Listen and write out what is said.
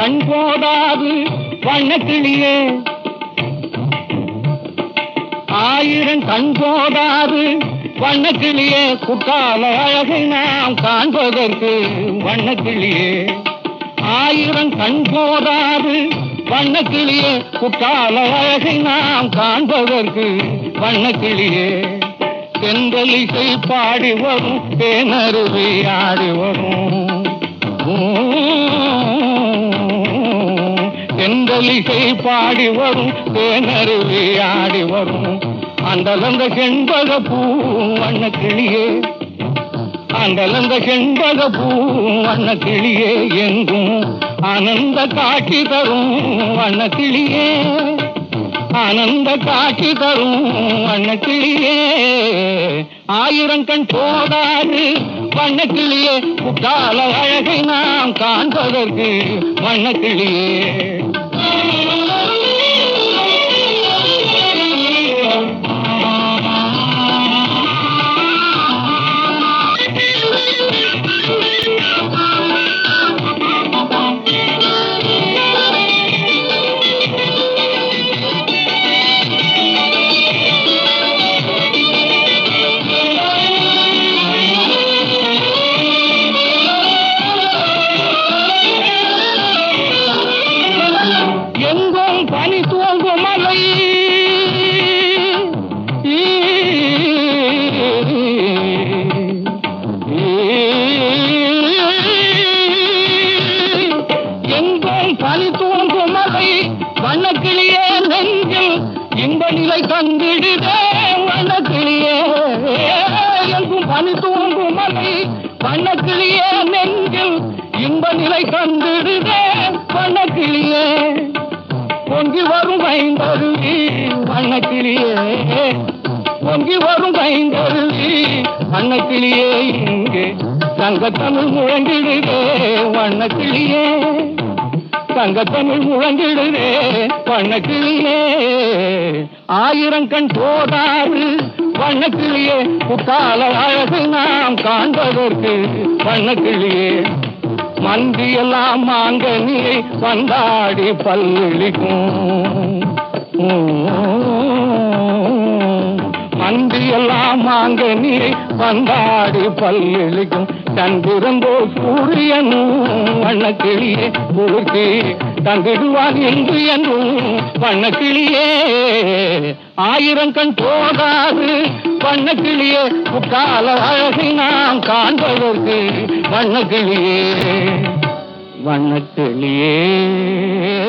கண் போதாது வண்ணக்கிளியே, ஆயிரம் கண் போதாது வண்ணக்கிளியே, குற்றால அழகை நாம் காண்பதற்கு வண்ணக்கிளியே. ஆயிரம் கண் போதாது வண்ணக்கிளியே, குற்றால அழகை நாம் காண்பதற்கு வண்ணக்கிளியே. தென்றலிசை பாடி வரும் தேனருவி ஆடி வரும், தென்றலிசை பாடி வரும் தேனருவி ஆடி வரும். அந்தலந்த செண்பக பூ வண்ணக்கிளியே, அந்தலந்த செண்பக பூ வண்ணக்கிளியே, எங்கும் ஆனந்த காட்சி தரும் வண்ணக்கிளியே, ஆனந்த காட்சி தரும் வண்ணக்கிளியே. ஆயிரம் கண் போதாது வண்ணக்கிளியே, குற்றால அழகை நாம் காண்பதற்கு வண்ணக்கிளியே. பனி தூங்கும் மலை எங்கும் பனி தூங்கும் மலை வண்ணக்கிளியே, நெஞ்சில் இன்ப நிலை தந்திடுதே வண்ணக்கிளியே. எங்கும் பனி தூங்கும் மலை வண்ணக்கிளியே, நெஞ்சில் இன்ப நிலை தந்திடுதே வண்ணக்கிளியே. பொங்கி வரும் ஐந்தருவி வண்ணக்கிளியே, பொங்கி வரும் ஐந்தருவி வண்ணக்கிளியே, இங்கே தங்கத்தமிழ் முழங்கிடுதே வண்ணக்கிளியே, தங்கத்தமிழ் முழங்கிடுதே வண்ணக்கிளியே. ஆயிரம் கண் போதாது வண்ணக்கிளியே, குற்றால அழகு நாம் காண்பதற்கு வண்ணக்கிளியே. மந்தியெல்லாம் மாங்கனியை வந்தாடி பல்லிக்கும், மந்தியெல்லாம் மாங்கனியை வந்தாடி பல்லிக்கும். தந்திருந்தோ சூரியனும் வண்ணக்கிளியே, குறுக்கி தந்திடுவான் என்று என்றும் வண்ணக்கிளியே. ஆயிரம் கண் போதாது வண்ணக்கிளியே, குற்றால அழகை நாம் காண்பதற்கு வண்ணக்கிளியே, வண்ணக்கிளியே.